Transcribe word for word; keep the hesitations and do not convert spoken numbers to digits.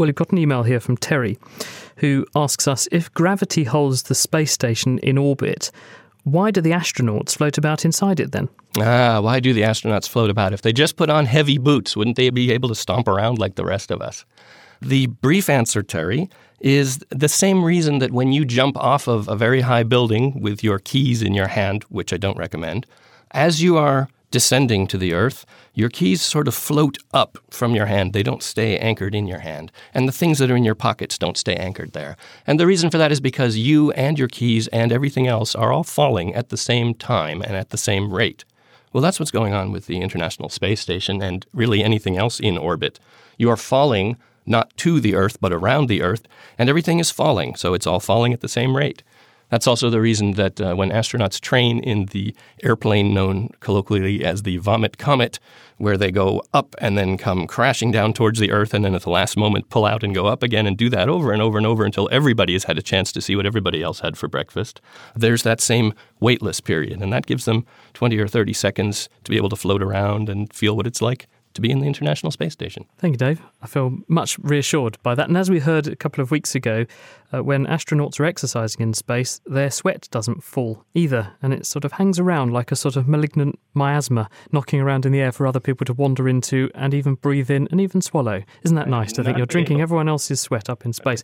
Well, we've got an email here from Terry, who asks us, if gravity holds the space station in orbit, why do the astronauts float about inside it then? Ah, why do the astronauts float about? If they just put on heavy boots, wouldn't they be able to stomp around like the rest of us? The brief answer, Terry, is the same reason that when you jump off of a very high building with your keys in your hand, which I don't recommend, as you are descending to the earth, your keys sort of float up from your hand. They don't stay anchored in your hand. And the things that are in your pockets don't stay anchored there. And the reason for that is because you and your keys and everything else are all falling at the same time and at the same rate. Well, that's what's going on with the International Space Station and really anything else in orbit. You are falling not to the Earth, but around the Earth, and everything is falling, so it's all falling at the same rate. That's also the reason that uh, when astronauts train in the airplane known colloquially as the Vomit Comet, where they go up and then come crashing down towards the Earth and then at the last moment pull out and go up again and do that over and over and over until everybody has had a chance to see what everybody else had for breakfast. There's that same weightless period, and that gives them twenty or thirty seconds to be able to float around and feel what it's like to be in the International Space Station. Thank you, Dave. I feel much reassured by that. And as we heard a couple of weeks ago, uh, when astronauts are exercising in space, their sweat doesn't fall either. And it sort of hangs around like a sort of malignant miasma, knocking around in the air for other people to wander into and even breathe in and even swallow. Isn't that nice to think you're drinking everyone else's sweat up in space?